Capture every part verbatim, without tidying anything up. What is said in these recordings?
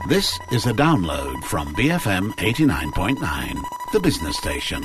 This is a download from B F M eighty-nine point nine, the business station.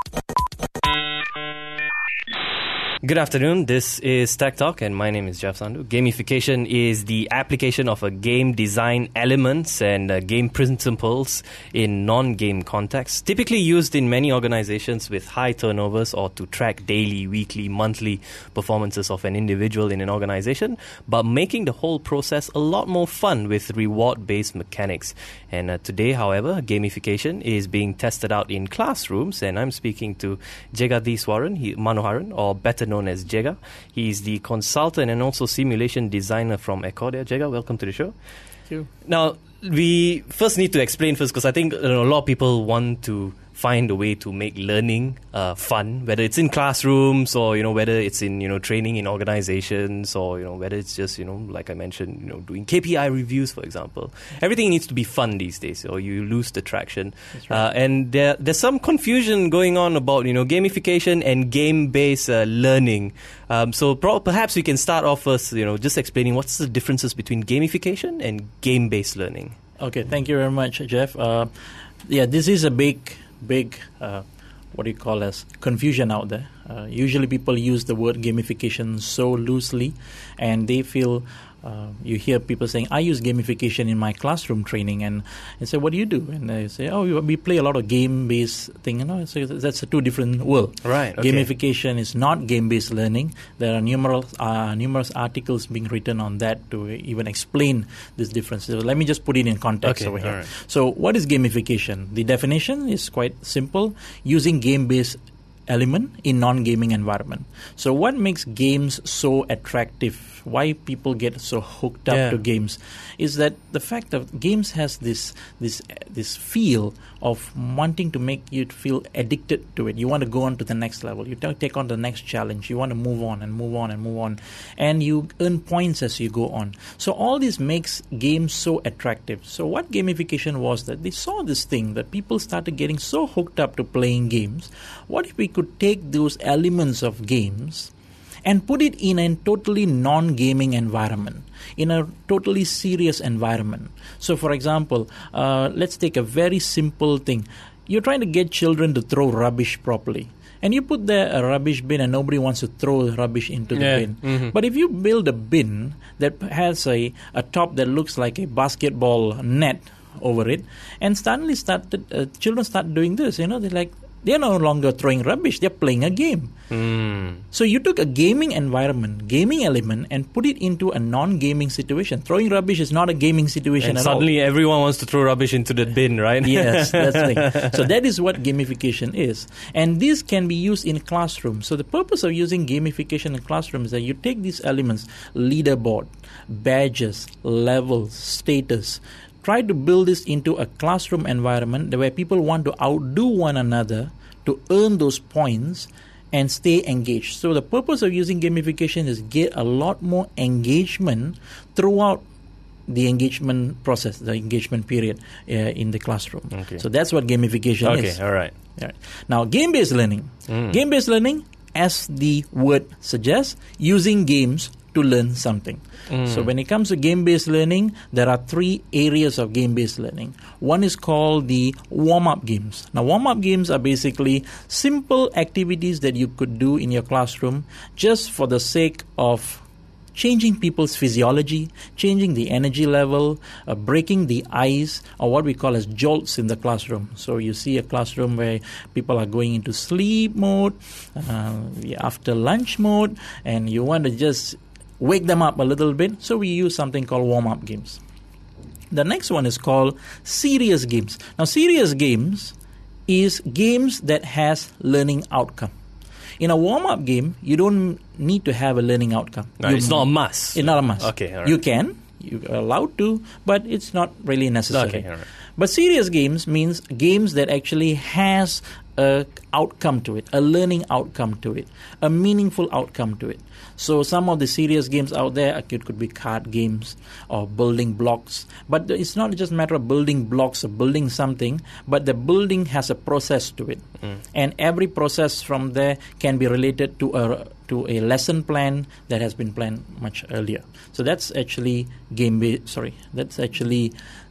Good afternoon, this is Tech Talk and my name is Jeff Sandhu. Gamification is the application of a game design elements and uh, game principles in non-game contexts, typically used in many organizations with high turnovers or to track daily, weekly, monthly performances of an individual in an organization, but making the whole process a lot more fun with reward-based mechanics. And uh, today, however, gamification is being tested out in classrooms, and I'm speaking to Jegadiswaran he, Manoharan, or better known as Jega. He's the consultant and also simulation designer from Accordia. Jega, welcome to the show. Thank you. Now, we first need to explain first, because I think you know, a lot of people want to find a way to make learning uh, fun, whether it's in classrooms or, you know, whether it's in, you know, training in organizations or, you know, whether it's just, you know, like I mentioned, you know, doing K P I reviews, for example. Everything needs to be fun these days or you lose the traction. That's right. Uh, and there, there's some confusion going on about, you know, gamification and game-based uh, learning. Um, so pro- perhaps we can start off first, you know, just explaining what's the differences between gamification and game-based learning. Okay, thank you very much, Jeff. Uh, yeah, this is a big... big, uh, what do you call as, confusion out there. Uh, usually people use the word gamification so loosely and they feel, uh, you hear people saying, I use gamification in my classroom training, and they say, what do you do? And they say, oh, we play a lot of game-based thing. You know, so that's a two different world. Right. Okay. Gamification is not game-based learning. There are numerous, uh, numerous articles being written on that to even explain this difference. So let me just put it in context okay, over here. right. So what is gamification? The definition is quite simple: using game-based element in non-gaming environment. So what makes games so attractive? Why people get so hooked up yeah. to games is that the fact that games has this this this feel of wanting to make you feel addicted to it. You want to go on to the next level. You t- take on the next challenge. You want to move on and move on and move on, and you earn points as you go on. So all this makes games so attractive. So what gamification was that they saw this thing that people started getting so hooked up to playing games. What if we could take those elements of games and put it in a totally non-gaming environment, in a totally serious environment? So, for example, uh, let's take a very simple thing. You're trying to get children to throw rubbish properly. And you put there a rubbish bin and nobody wants to throw rubbish into the yeah. bin. Mm-hmm. But if you build a bin that has a, a top that looks like a basketball net over it, and suddenly started, uh, children start doing this, you know, they're like, they're no longer throwing rubbish, they're playing a game. Mm. So you took a gaming environment, gaming element, and put it into a non-gaming situation. Throwing rubbish is not a gaming situation And at suddenly all. everyone wants to throw rubbish into the bin, right? Yes, that's the thing. So that is what gamification is. And this can be used in classrooms. So the purpose of using gamification in classrooms is that you take these elements, leaderboard, badges, levels, status, try to build this into a classroom environment where people want to outdo one another to earn those points and stay engaged. So the purpose of using gamification is get a lot more engagement throughout the engagement process, the engagement period uh, in the classroom. Okay. So that's what gamification Okay, is. all right. All right. Now, game-based learning. Mm. Game-based learning, as the word suggests, using games to learn something. Mm. So when it comes to game-based learning, there are three areas of game-based learning. One is called the warm-up games. Now, warm-up games are basically simple activities that you could do in your classroom just for the sake of changing people's physiology, changing the energy level, uh, breaking the ice, or what we call as jolts in the classroom. So you see a classroom where people are going into sleep mode, uh, after lunch mode, and you want to just wake them up a little bit. So we use something called warm-up games. The next one is called serious games. Now, serious games is games that has learning outcome. In a warm-up game, you don't need to have a learning outcome. No, you it's not a must. It's not a must. Okay, all right. You can, you're allowed to, but it's not really necessary. Okay, all right. But serious games means games that actually has a outcome to it, a learning outcome to it, a meaningful outcome to it. So some of the serious games out there, it could be card games or building blocks. But it's not just a matter of building blocks or building something, but the building has a process to it. Mm. And every process from there can be related to a to a lesson plan that has been planned much earlier. So that's actually game based, sorry, that's actually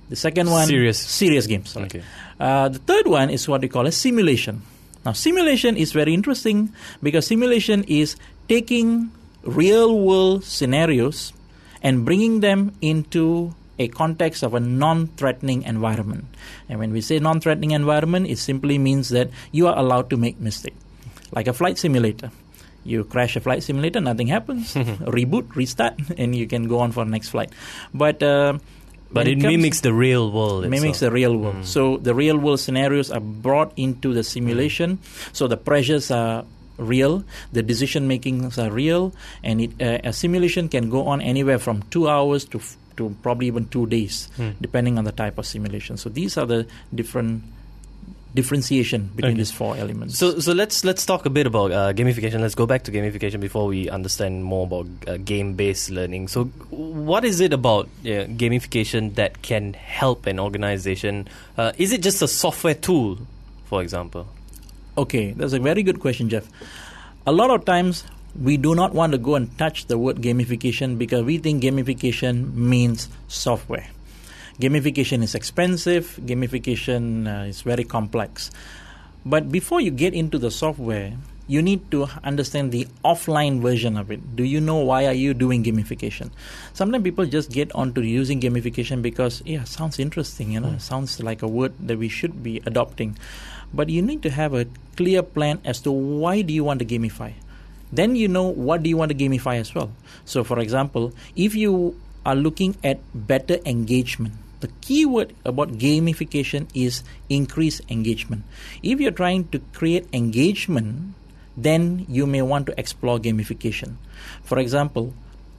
The second one, Serious. serious games. Sorry. Okay. Uh, the third one is what we call a simulation. Now, simulation is very interesting because simulation is taking real-world scenarios and bringing them into a context of a non-threatening environment. And when we say non-threatening environment, it simply means that you are allowed to make mistakes. Like a flight simulator. You crash a flight simulator, nothing happens. Reboot, restart, and you can go on for the next flight. But uh, But it, it mimics the real world. Mimics itself. the real world. Mm. So the real world scenarios are brought into the simulation. Mm. So the pressures are real, the decision makings are real, and it, uh, a simulation can go on anywhere from two hours to f- to probably even two days, mm. depending on the type of simulation. So these are the different differentiation between okay. these four elements. So, so let's let's talk a bit about uh, gamification. Let's go back to gamification before we understand more about uh, game-based learning. So, what is it about uh, gamification that can help an organization? Uh, is it just a software tool, for example? Okay, that's a very good question, Jeff. A lot of times we do not want to go and touch the word gamification because we think gamification means software. Gamification is expensive, gamification uh, is very complex. But before you get into the software, you need to understand the offline version of it. Do you know why are you doing gamification? Sometimes people just get onto using gamification because, yeah, sounds interesting, you know, mm. sounds like a word that we should be adopting. But you need to have a clear plan as to why do you want to gamify. Then you know what do you want to gamify as well. So, for example, if you are looking at better engagement, the key word about gamification is increased engagement. If you're trying to create engagement, then you may want to explore gamification. For example,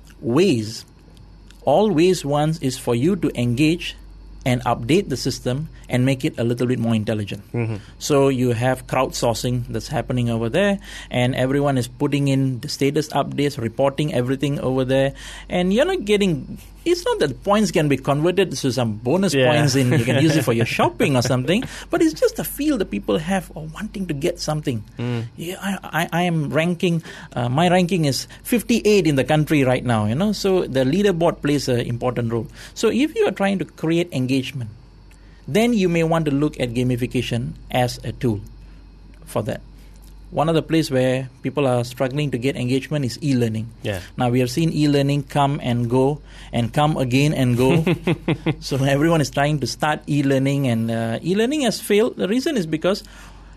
Waze. All Waze wants is for you to engage and update the system and make it a little bit more intelligent. Mm-hmm. So you have crowdsourcing that's happening over there, and everyone is putting in the status updates, reporting everything over there, and you're not getting... It's not that points can be converted to some bonus yeah. points and you can use it for your shopping or something, but it's just a feel that people have of wanting to get something. Mm. Yeah, I, I, I am ranking, uh, my ranking is fifty-eight in the country right now, you know, so the leaderboard plays an important role. So if you are trying to create engagement, then you may want to look at gamification as a tool for that. One of the places where people are struggling to get engagement is e-learning. Yeah. Now, we have seen e-learning come and go and come again and go. So everyone is trying to start e-learning, and uh, e-learning has failed. The reason is because,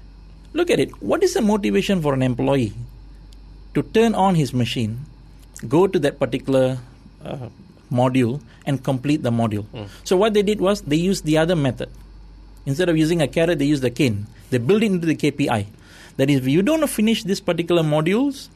look at it. What is the motivation for an employee to turn on his machine, go to that particular uh, module, and complete the module? Mm. So what they did was they used the other method. Instead of using a carrot, they used the cane. They built it into the K P I. That is, if you don't finish this particular modules,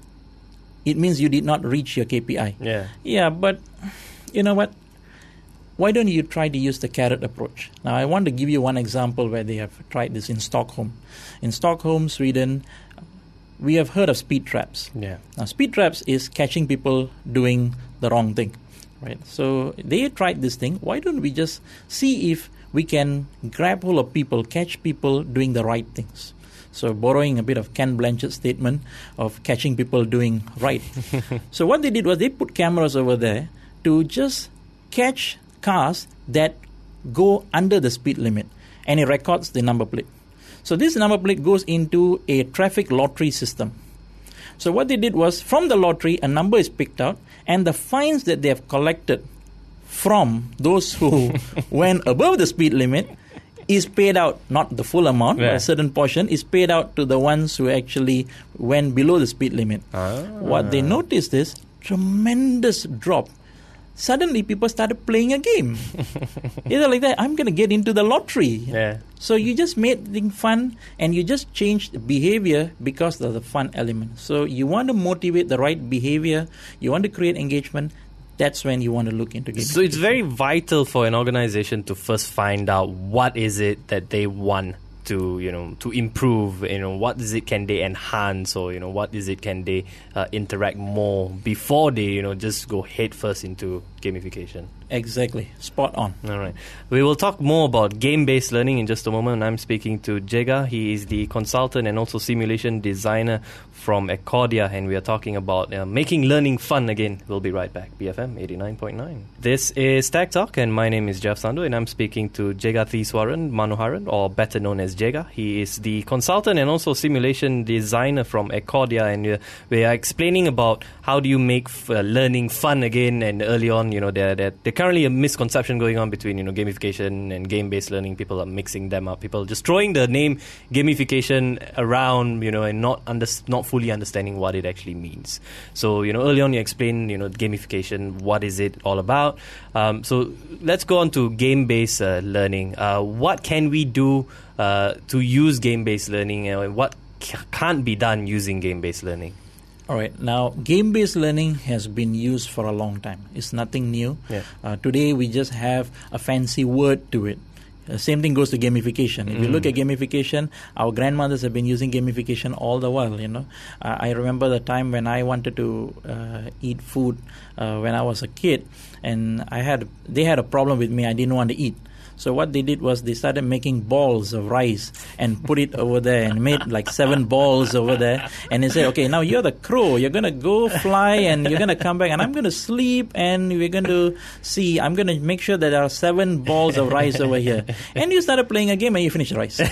it means you did not reach your K P I. Yeah. Yeah, but you know what? Why don't you try to use the carrot approach? Now, I want to give you one example where they have tried this in Stockholm. In Stockholm, Sweden, we have heard of speed traps. Yeah. Now, speed traps is catching people doing the wrong thing, right? So they tried this thing. Why don't we just see if we can grab hold of people, catch people doing the right things? So borrowing a bit of Ken Blanchard's statement of catching people doing right. So what they did was they put cameras over there to just catch cars that go under the speed limit, and it records the number plate. So this number plate goes into a traffic lottery system. So what they did was, from the lottery, a number is picked out, and the fines that they have collected from those who went above the speed limit is paid out, not the full amount, yeah. but a certain portion is paid out to the ones who actually went below the speed limit. Ah. What they noticed is tremendous drop. Suddenly, people started playing a game. Either like that, I'm going to get into the lottery. Yeah. So you just made things fun, and you just changed behavior because of the fun element. So you want to motivate the right behavior. You want to create engagement. That's when you want to look into gamification. So it's very vital for an organization to first find out what is it that they want to, you know, to improve. You know, what is it can they enhance, or you know, what is it can they uh, interact more before they, you know, just go head first into gamification. Exactly. Spot on. All right. We will talk more about game-based learning in just a moment. I'm speaking to Jega. He is the consultant and also simulation designer from Accordia, and we are talking about uh, making learning fun again. We'll be right back. B F M eighty-nine point nine. This is Tech Talk, and my name is Jeff Sandhu, and I'm speaking to Jegatheswaran Manoharan, or better known as Jega. He is the consultant and also simulation designer from Accordia, and uh, we are explaining about how do you make f- uh, learning fun again. And early on, you know, there there there currently a misconception going on between, you know, gamification and game-based learning. People are mixing them up. People just throwing the name gamification around, you know, and not under, not fully understanding what it actually means. So, you know, early on you explain, you know, gamification, what is it all about? Um, so let's go on to game-based uh, learning. Uh, what can we do uh, to use game-based learning, and uh, what c- can't be done using game-based learning? All right. Now, game-based learning has been used for a long time. It's nothing new. Yeah. Uh, today, we just have a fancy word to it. The same thing goes to gamification. If Mm. you look at gamification, our grandmothers have been using gamification all the while. You know, uh, I remember the time when I wanted to uh, eat food uh, when I was a kid, and I had they had a problem with me. I didn't want to eat. So what they did was they started making balls of rice and put it over there and made like seven balls over there. And they said, okay, now you're the crow. You're going to go fly and you're going to come back and I'm going to sleep and we're going to see. I'm going to make sure that there are seven balls of rice over here. And you started playing a game and you finished the rice.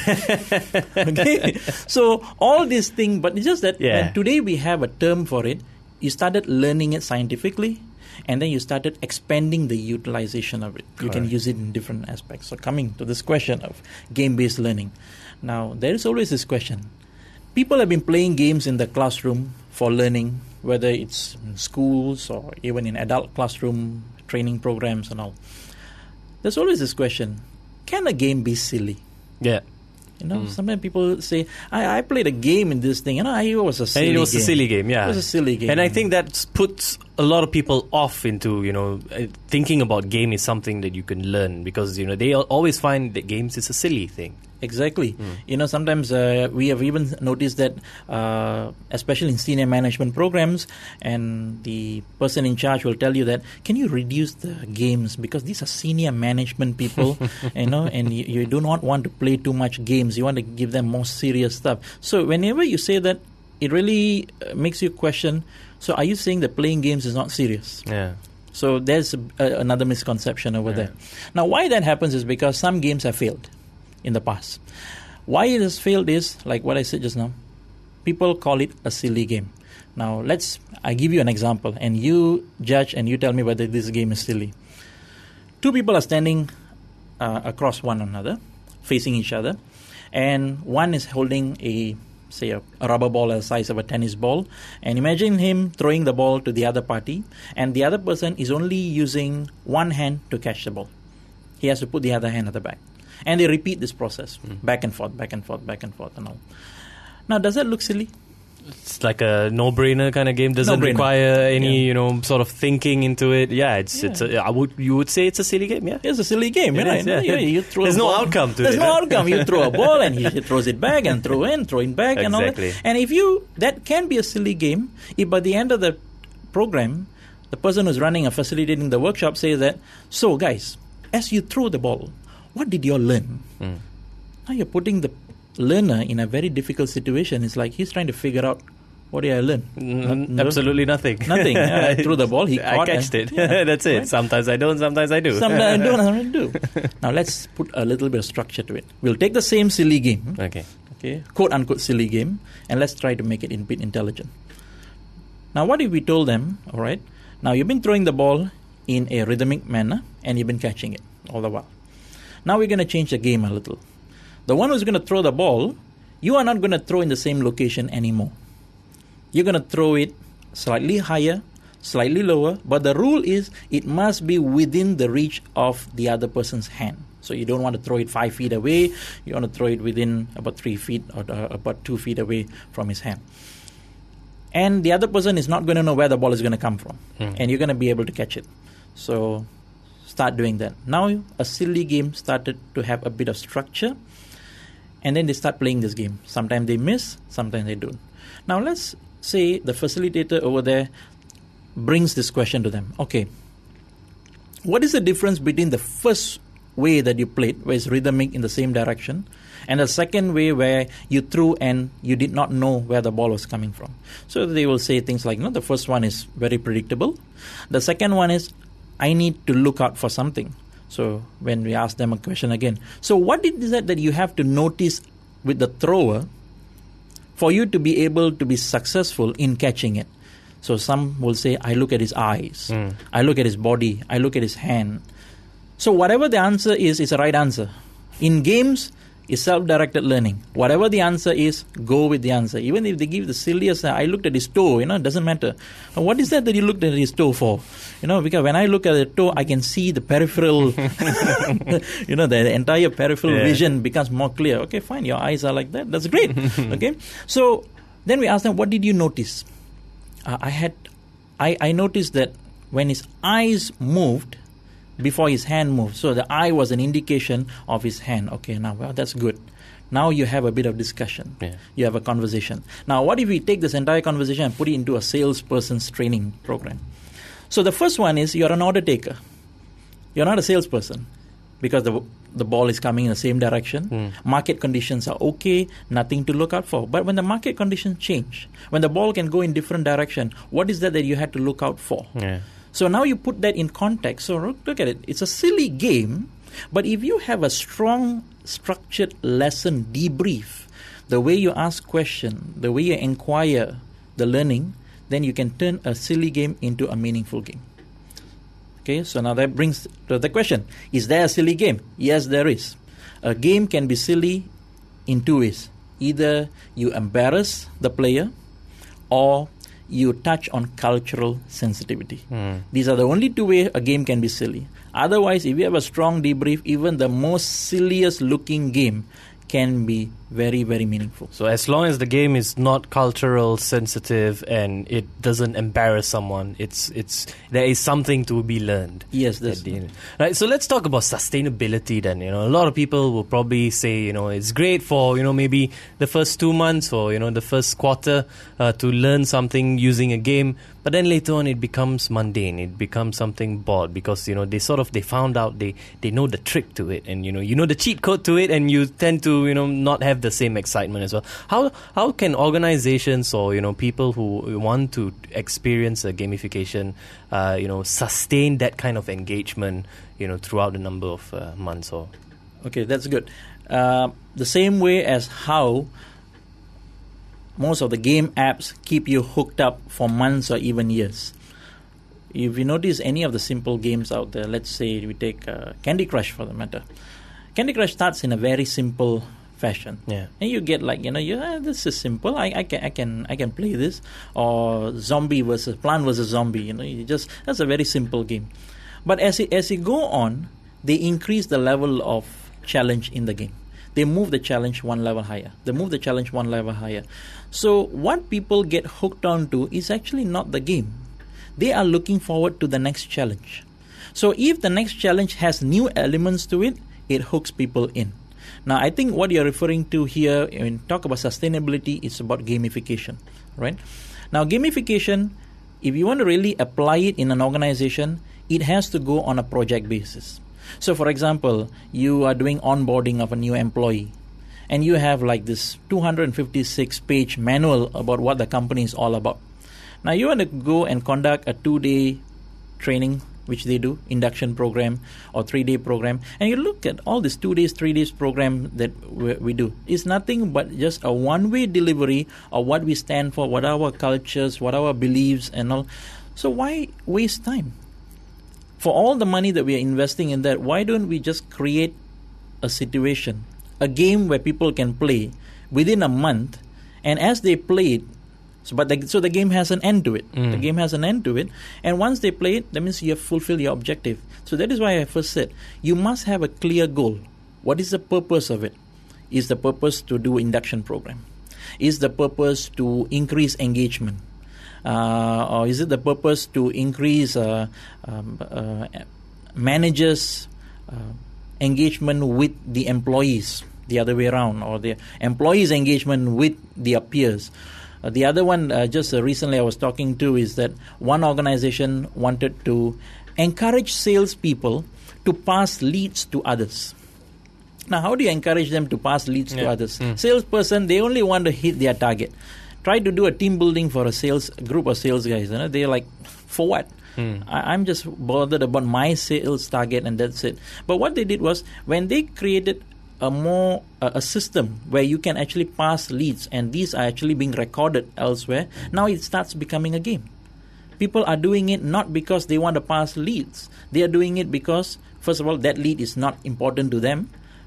Okay? So all these things, but it's just that Yeah. when today we have a term for it. You started learning it scientifically. And then you started expanding the utilization of it. You can Correct. use it in different aspects. So coming to this question of game-based learning. Now, there is always this question. People have been playing games in the classroom for learning, whether it's in schools or even in adult classroom training programs and all. There's always this question, can a game be silly? Yeah. You know, sometimes people say, I, I played a game in this thing. You know, I, it was a silly And it was game. a silly game, yeah. It was a silly game. And I think that puts a lot of people off into, you know, uh, thinking about game is something that you can learn, because, you know, they al- always find that games is a silly thing. Exactly. You know, sometimes uh, we have even noticed that, uh, especially in senior management programs, and the person in charge will tell you that, can you reduce the games, because these are senior management people, you know, and you, you do not want to play too much games. You want to give them more serious stuff. So whenever you say that, it really uh, makes you question, so are you saying that playing games is not serious? Yeah. So there's a, a, another misconception over there. Now, why that happens is because some games have failed in the past. Why it has failed is, like what I said just now, people call it a silly game. Now, let's, I give you an example, and you judge and you tell me whether this game is silly. Two people are standing uh, across one another, facing each other, and one is holding a, say, a, a rubber ball the size of a tennis ball, and imagine him throwing the ball to the other party, and the other person is only using one hand to catch the ball. He has to put the other hand at the back. And they repeat this process, mm. back and forth, back and forth, back and forth and all. Now, does that look silly? It's like a no-brainer kind of game. Doesn't No-brainer. require any, Yeah. you know, sort of thinking into it. Yeah, it's Yeah. it's. A, I would you would say it's a silly game. Yeah. It's a silly game, It right? is, yeah. You, you throw There's a no ball. outcome to There's it, no huh? outcome. You throw a ball and he throws it back and throw in, throw it back and all Exactly. that. And if you, that can be a silly game if by the end of the program, the person who's running or facilitating the workshop says that, so guys, as you throw the ball, what did you all learn? Mm. Now you're putting the learner in a very difficult situation. It's like he's trying to figure out, what did I learn? N- No- absolutely nothing. Nothing. Yeah, I threw the ball, he I caught catched and- it. yeah, That's it. right. Sometimes I don't. Sometimes I do. Sometimes I don't, sometimes I do. Now let's put a little bit of structure to it. We'll take the same silly game, Okay. okay, quote unquote silly game, and let's try to make it a bit intelligent. Now, what if we told them, all right, now you've been throwing the ball in a rhythmic manner and you've been catching it all the while. Now we're going to change the game a little. The one who's going to throw the ball, you are not going to throw in the same location anymore. You're going to throw it slightly higher, slightly lower, but the rule is it must be within the reach of the other person's hand. So you don't want to throw it five feet away. You want to throw it within about three feet or uh, about two feet away from his hand. And the other person is not going to know where the ball is going to come from. Mm. And you're going to be able to catch it. So start doing that. Now a silly game started to have a bit of structure. And then they start playing this game. Sometimes they miss, sometimes they don't. Now let's say the facilitator over there brings this question to them. Okay, what is the difference between the first way that you played, where it's rhythmic in the same direction, and the second way where you threw and you did not know where the ball was coming from? So they will say things like, no, the first one is very predictable. The second one is, I need to look out for something. So when we ask them a question again, so what is that that you have to notice with the thrower for you to be able to be successful in catching it? So some will say, I look at his eyes, mm. I look at his body, I look at his hand. So whatever the answer is, is a right answer. In games, it's self-directed learning. Whatever the answer is, go with the answer. Even if they give the silliest, I looked at his toe, you know, it doesn't matter. What is that that you looked at his toe for? You know, because when I look at the toe, I can see the peripheral, you know, the entire peripheral yeah. vision becomes more clear. Okay, fine, your eyes are like that. That's great. Okay, so then we ask them, what did you notice? Uh, I had, I, I noticed that when his eyes moved, before his hand moved. So the eye was an indication of his hand. Okay, now, well, that's good. Now you have a bit of discussion. Yeah. You have a conversation. Now, what if we take this entire conversation and put it into a salesperson's training program? So the first one is you're an order taker. You're not a salesperson because the the ball is coming in the same direction. Mm. Market conditions are okay, nothing to look out for. But when the market conditions change, when the ball can go in different direction, what is that that you had to look out for? Yeah. So now you put that in context. So look at it. It's a silly game, but if you have a strong, structured lesson debrief, the way you ask question, the way you inquire the learning, then you can turn a silly game into a meaningful game. Okay, so now that brings to the question, is there a silly game? Yes, there is. A game can be silly in two ways. Either you embarrass the player or you touch on cultural sensitivity. Mm. These are the only two ways a game can be silly. Otherwise, if you have a strong debrief, even the most silliest looking game can be very, very meaningful. So as long as the game is not cultural sensitive and it doesn't embarrass someone, it's it's there is something to be learned. Yes, that's right. So let's talk about sustainability then. You know, a lot of people will probably say, you know, it's great for, you know, maybe the first two months or, you know, the first quarter uh, to learn something using a game. But then later on, it becomes mundane. It becomes something bored because, you know, they sort of, they found out, they, they know the trick to it. And, you know, you know the cheat code to it and you tend to, you know, not have the same excitement as well. How how can organizations or, you know, people who want to experience a gamification, uh, you know, sustain that kind of engagement, you know, throughout a number of uh, months or... Okay, that's good. Uh, the same way as how most of the game apps keep you hooked up for months or even years. If you notice any of the simple games out there, let's say we take uh, Candy Crush for the matter. Candy Crush starts in a very simple fashion, yeah, and you get like, you know, yeah, this is simple. I, I can I can I can play this. Or zombie versus plant versus zombie. You know, you just that's a very simple game. But as it, as you go on, they increase the level of challenge in the game. They move the challenge one level higher. They move the challenge one level higher. So what people get hooked onto is actually not the game. They are looking forward to the next challenge. So if the next challenge has new elements to it, it hooks people in. Now, I think what you're referring to here, when talk about sustainability, it's about gamification, right? Now, gamification, if you want to really apply it in an organization, it has to go on a project basis. So, for example, you are doing onboarding of a new employee, and you have like this two hundred fifty-six page manual about what the company is all about. Now, you want to go and conduct a two-day training, which they do, induction program or three-day program, and you look at all this two days, three days program that we, we do. It's nothing but just a one-way delivery of what we stand for, what our cultures, what our beliefs and all. So why waste time? For all the money that we are investing in that, why don't we just create a situation, a game where people can play within a month, and as they play it, So, but the, so the game has an end to it. Mm. The game has an end to it. And once they play it, that means you have fulfilled your objective. So that is why I first said, you must have a clear goal. What is the purpose of it? Is the purpose to do induction program? Is the purpose to increase engagement? Uh, or is it the purpose to increase uh, um, uh, managers' uh, engagement with the employees, the other way around, or the employees' engagement with their peers? Uh, the other one, uh, just uh, recently I was talking to, is that one organization wanted to encourage salespeople to pass leads to others. Now, how do you encourage them to pass leads Yeah. to others? Mm. Salesperson, they only want to hit their target. Try to do a team building for a sales group of sales guys. You know, they're like, for what? Mm. I, I'm just bothered about my sales target and that's it. But what they did was, when they created a more uh, a system where you can actually pass leads, and these are actually being recorded elsewhere, now it starts becoming a game. People are doing it not because they want to pass leads. They are doing it because, first of all, that lead is not important to them.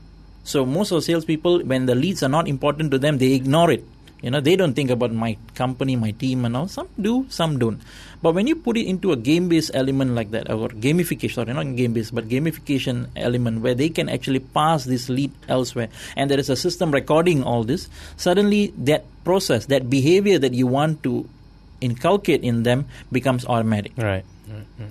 So most of the salespeople, when the leads are not important to them, they ignore it. You know, they don't think about my company, my team and all. Some do, some don't. But when you put it into a game-based element like that, or gamification, sorry, not game-based, but gamification element where they can actually pass this lead elsewhere, and there is a system recording all this, suddenly that process, that behavior that you want to inculcate in them becomes automatic. Right. right, right.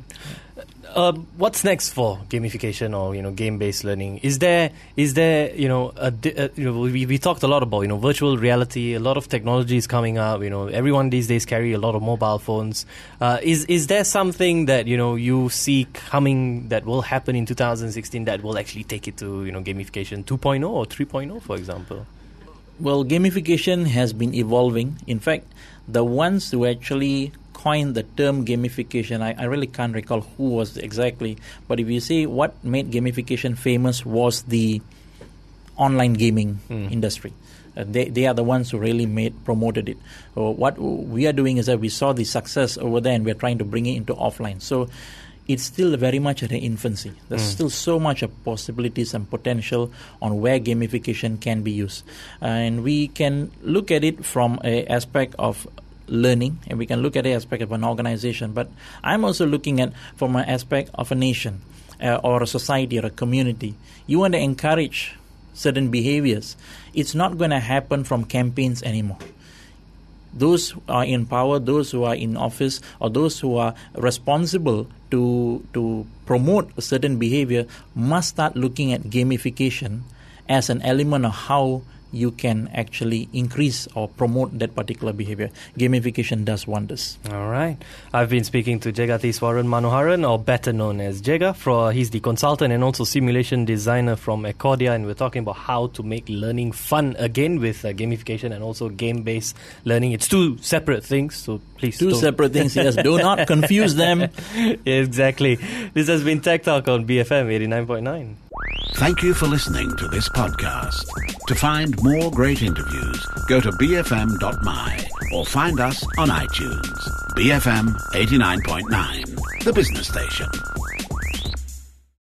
Uh, what's next for gamification or you know game-based learning? Is there is there you know a, a, you know we we talked a lot about you know virtual reality. A lot of technology is coming up. You know everyone these days carry a lot of mobile phones. Uh, is is there something that you know you see coming that will happen in two thousand sixteen that will actually take it to you know gamification two point oh or three point oh, for example? Well, gamification has been evolving. In fact, the ones who actually coined the term gamification, I, I really can't recall who was exactly, but if you see what made gamification famous was the online gaming mm. industry. Uh, they they are the ones who really made promoted it. Uh, what we are doing is that we saw the success over there and we are trying to bring it into offline. So it's still very much at the infancy. There's mm. still so much of possibilities and potential on where gamification can be used. Uh, and we can look at it from an aspect of learning, and we can look at the aspect of an organization, but I'm also looking at from an aspect of a nation uh, or a society or a community. You want to encourage certain behaviors. It's not going to happen from campaigns anymore. Those who are in power, those who are in office, or those who are responsible to to promote a certain behavior must start looking at gamification as an element of how you can actually increase or promote that particular behavior. Gamification does wonders. All right. I've been speaking to Jagatheswaran Manoharan, or better known as Jega. For, he's the consultant and also simulation designer from Accordia, and we're talking about how to make learning fun again with uh, gamification and also game-based learning. It's two separate things, so please Two don't. separate things, yes. Do not confuse them. Exactly. This has been Tech Talk on B F M eighty-nine point nine. Thank you for listening to this podcast. To find more great interviews, go to b f m dot m y or find us on iTunes. B F M eighty-nine point nine, the business station.